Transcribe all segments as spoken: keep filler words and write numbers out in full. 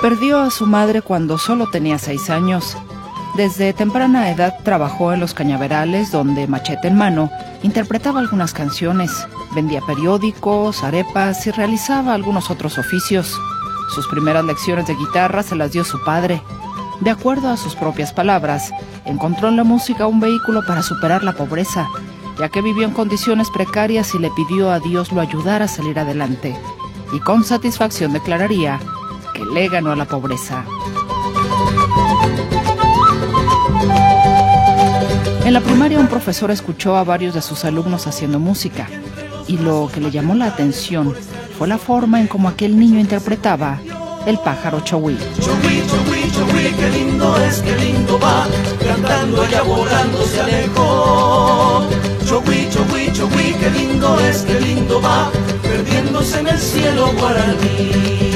Perdió a su madre cuando solo tenía seis años. Desde temprana edad trabajó en los cañaverales, donde, machete en mano, interpretaba algunas canciones, vendía periódicos, arepas y realizaba algunos otros oficios. Sus primeras lecciones de guitarra se las dio su padre. De acuerdo a sus propias palabras, encontró en la música un vehículo para superar la pobreza, ya que vivió en condiciones precarias y le pidió a Dios lo ayudara a salir adelante. Y con satisfacción declararía que le ganó a la pobreza. En la primaria, un profesor escuchó a varios de sus alumnos haciendo música, y lo que le llamó la atención fue la forma en cómo aquel niño interpretaba El pájaro Chowí. Chowí, chowí, chowí, qué lindo es, qué lindo va, cantando ella volando se alejó. Chowí, chowí, chowí, qué lindo es, qué lindo va, perdiéndose en el cielo guaraní.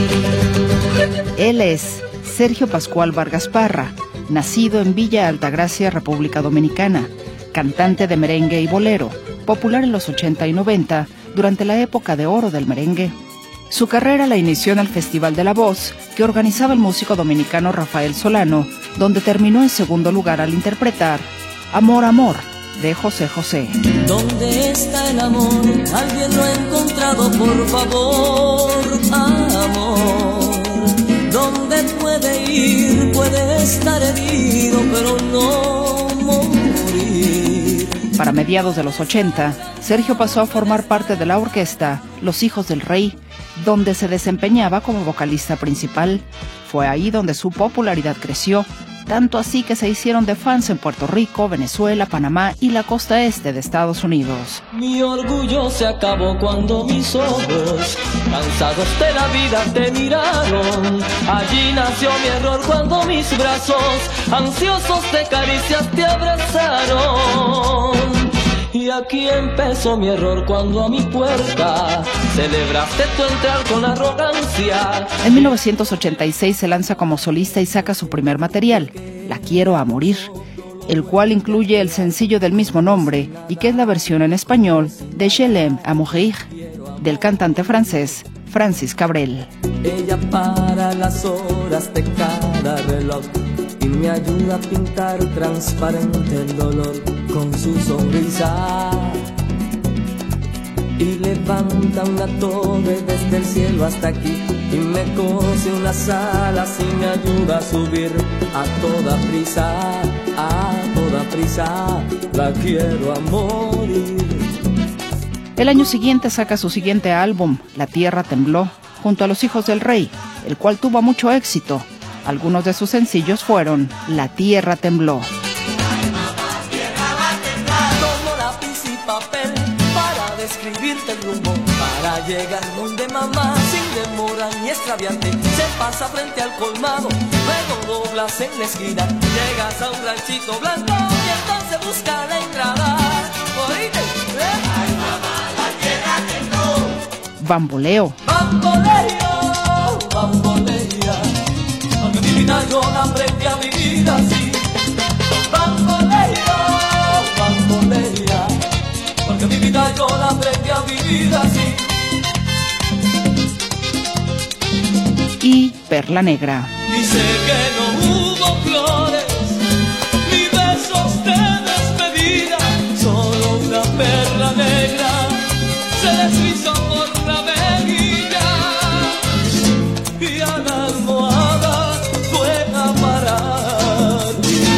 Él es Sergio Pascual Vargas Parra, nacido en Villa Altagracia, República Dominicana, cantante de merengue y bolero, popular en los ochenta y noventa, durante la época de oro del merengue. Su carrera la inició en el Festival de la Voz, que organizaba el músico dominicano Rafael Solano, donde terminó en segundo lugar al interpretar Amor, Amor, de José José. ¿Dónde está el amor? Alguien lo ha encontrado, por favor, amor. ¿Dónde puede ir? Puede estar herido, pero no morir. Para mediados de los ochenta, Sergio pasó a formar parte de la orquesta Los Hijos del Rey, donde se desempeñaba como vocalista principal. Fue ahí donde su popularidad creció, tanto así que se hicieron de fans en Puerto Rico, Venezuela, Panamá y la costa este de Estados Unidos. Mi orgullo se acabó cuando mis ojos, cansados de la vida, te miraron. Allí nació mi error cuando mis brazos, ansiosos de caricias, te abrazaron. Y aquí empezó mi error cuando a mi puerta celebraste tu entrar con arrogancia. En mil novecientos ochenta y seis se lanza como solista y saca su primer material, La Quiero a Morir, el cual incluye el sencillo del mismo nombre y que es la versión en español de Je l'aime à mourir, del cantante francés Francis Cabrel. Ella para las horas de cada reloj y me ayuda a pintar transparente el dolor con su sonrisa, y levanta una torre desde el cielo hasta aquí y me cose unas alas y me ayuda a subir a toda prisa, a toda prisa. La quiero a morir. El año siguiente saca su siguiente álbum, La Tierra Tembló, junto a Los Hijos del Rey, el cual tuvo mucho éxito. Algunos de sus sencillos fueron La Tierra Tembló. Escribirte el rumbo para llegar donde mamá, sin demora ni extraviarte. Se pasa frente al colmado, luego doblas en la esquina, llegas a un ranchito blanco y entonces busca la entrada. ¿Oíste? ¿Eh? Ay, mamá, la tierra tembló. Bamboleo. Bamboleo, bambolea, aunque mi vida yo la aprendí a vivir así. Bamboleo, bambolea, porque mi vida yo la aprendí a vivir así. Y Perla Negra. Dice que no hubo flores ni besos de despedida, solo una perla negra se deslizó por la mejilla y a la almohada fue a parar.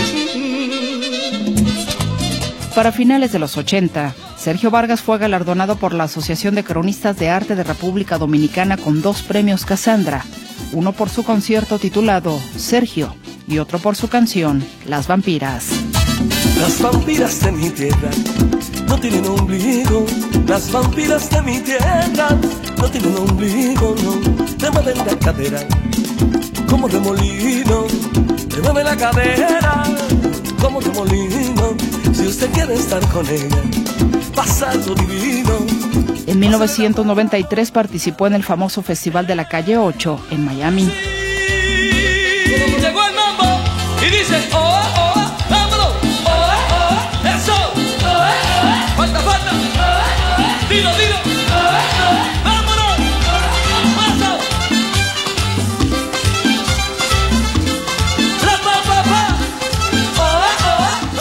Para finales de los ochenta, Sergio Vargas fue galardonado por la Asociación de Cronistas de Arte de República Dominicana con dos premios Casandra, uno por su concierto titulado Sergio y otro por su canción Las Vampiras. Las vampiras de mi tierra no tienen ombligo, las vampiras de mi tierra no tienen ombligo, no, te mueven la cadera como remolino, te mueve la cadera como remolino, si usted quiere estar con ella, pasa algo divino. En mil novecientos noventa y tres participó en el famoso Festival de la Calle ocho en Miami. Sí, llegó el mambo y dice, oh, oh, vámonos, oh, oh, eso, oh, oh, falta, falta, dilo, dilo, vámonos, paso.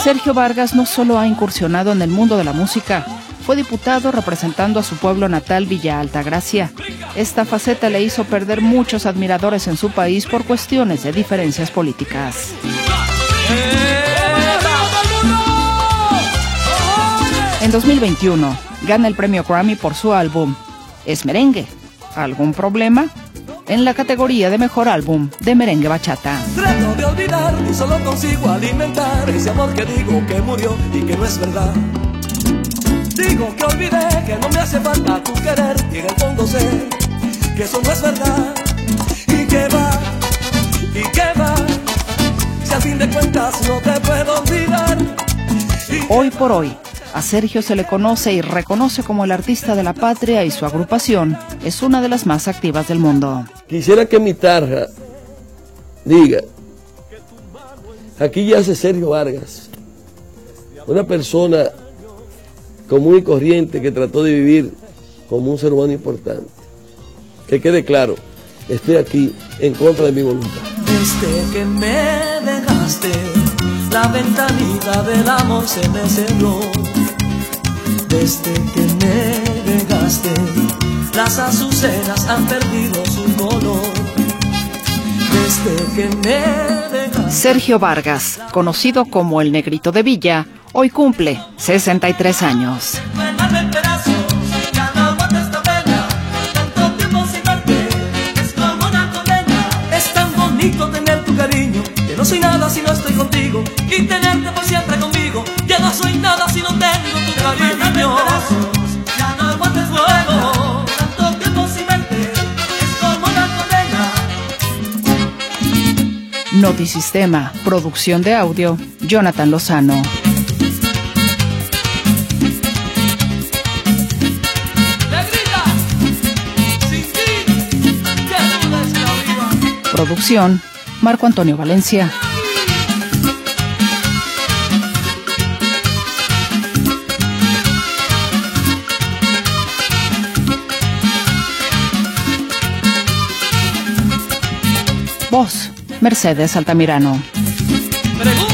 Sergio Vargas no solo ha incursionado en el mundo de la música, fue diputado representando a su pueblo natal Villa Altagracia. Esta faceta le hizo perder muchos admiradores en su país por cuestiones de diferencias políticas. En dos mil veintiuno, gana el premio Grammy por su álbum Es Merengue. ¿Algún problema? En la categoría de Mejor Álbum de Merengue Bachata. Trato de olvidar y solo consigo alimentar ese amor que digo que murió y que no es verdad. Digo que olvidé, que no me hace falta tu querer, y en el fondo sé que eso no es verdad. Y que va, y que va, si al fin de cuentas no te puedo olvidar. Hoy por hoy, a Sergio se le conoce y reconoce como el artista de la patria y su agrupación es una de las más activas del mundo. Quisiera que mi tarja diga, aquí yace Sergio Vargas, una persona común y corriente que trató de vivir como un ser humano importante. Que quede claro, estoy aquí en contra de mi voluntad. Desde que me dejaste, la ventanita del amor se me cerró. Desde que me dejaste, las azucenas han perdido su color. Desde que me dejaste. Sergio Vargas, conocido como el Negrito de Villa, hoy cumple sesenta y tres años. Es tan bonito tener tu cariño, que no soy nada si no estoy contigo, y tenerte por siempre conmigo, ya no soy nada si no tengo tu cariño. Ya no aguantes fuego, tanto tiempo sin verte, es como una condena. Notisistema, producción de audio, Jonathan Lozano. Producción, Marco Antonio Valencia. Voz, Mercedes Altamirano.